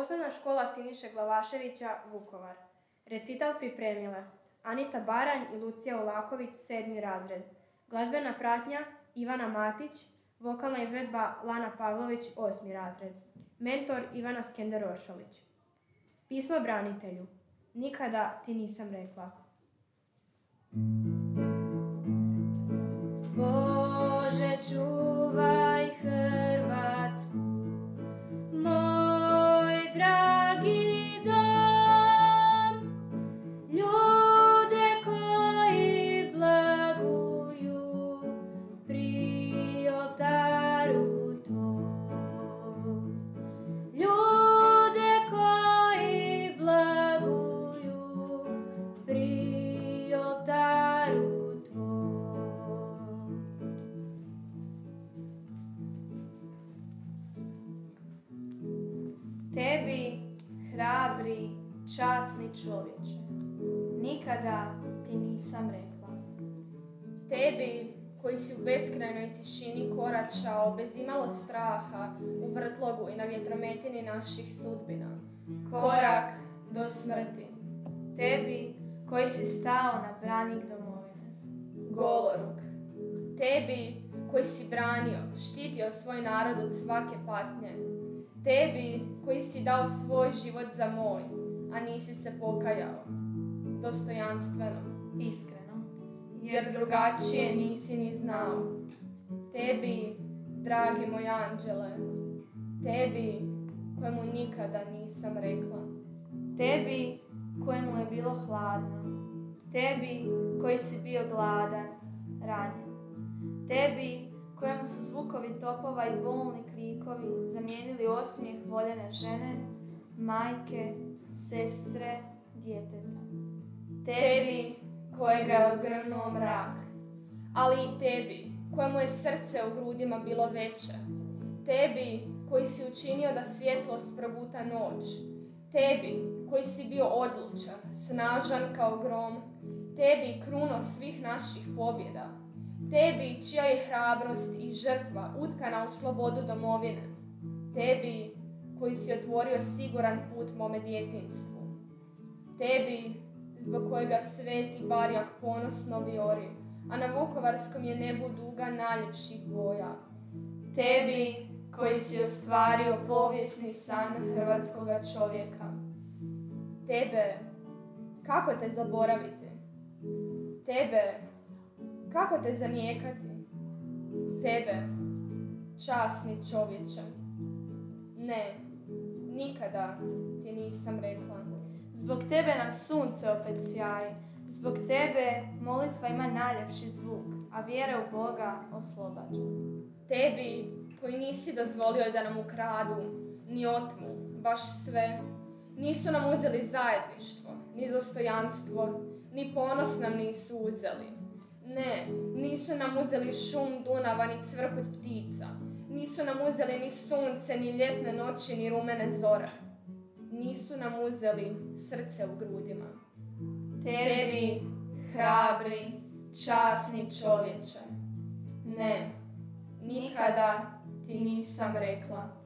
Osnovna škola Siniše Glavaševića, Vukovar. Recital pripremile Anita Baranj i Lucija Ulaković, 7. razred. Glazbena pratnja Ivana Matić, vokalna izvedba Lana Pavlović, 8. razred. Mentor Ivana Skender-Oršolić. Pismo branitelju. Nikada ti nisam rekla. Bože, čuvaj Hrvatsku, moj dragi dom, ljude koji blaguju pri oltaru tvom, ljude koji blaguju pri oltaru tvom. Tebi, hrabri, časni čovječe, nikada ti nisam rekla. Tebi, koji si u beskrajnoj tišini koračao bez imalo straha u vrtlogu i na vjetrometini naših sudbina, korak do smrti. Tebi, koji si stao na branik domovine, Goloruk. Tebi, koji si branio, štitio svoj narod od svake patnje. Tebi, koji si dao svoj život za moj, a nisi se pokajao. Dostojanstveno, iskreno, jer drugačije nisi ni znao. Tebi, dragi moj anđele, tebi, kojemu nikada nisam rekla. tebi kojemu je bilo hladno, tebi koji si bio gladan, ranjen, tebi kojemu su zvukovi topova i bolni krikovi zamijenili osmijeh voljene žene, majke, sestre, djeteta. Tebi, kojega je ogrnuo mrak, ali i tebi, kojemu je srce u grudima bilo veće. Tebi, koji si učinio da svjetlost probuta noć. Tebi, koji si bio odlučan, snažan kao grom. Tebi, kruno svih naših pobjeda. Tebi, čija je hrabrost i žrtva utkana u slobodu domovine. Tebi, koji si otvorio siguran put mome djetinjstvu. Tebi, zbog kojega sveti barjak ponosno vijori, a na vukovarskom je nebu duga najljepših boja. Tebi, koji si ostvario povijesni san hrvatskoga čovjeka. Tebe, kako te zaboraviti? Tebe, kako te zanijekati? Tebe, časni čovječe. Ne, nikada ti nisam rekla. Zbog tebe nam sunce opet sjaji, zbog tebe molitva ima najljepši zvuk, a vjera u Boga oslobađa. Tebi, koji nisi dozvolio da nam ukradu, ni otmu, baš sve. Nisu nam uzeli zajedništvo, ni dostojanstvo, ni ponos nam nisu uzeli. Ne, nisu nam uzeli šum Dunava, ni cvrkut ptica. Nisu nam uzeli ni sunce, ni ljetne noći, ni rumene zore. Nisu nam uzeli srce u grudima. Tebi, hrabri, časni čovječe. Ne, nikada ti nisam rekla.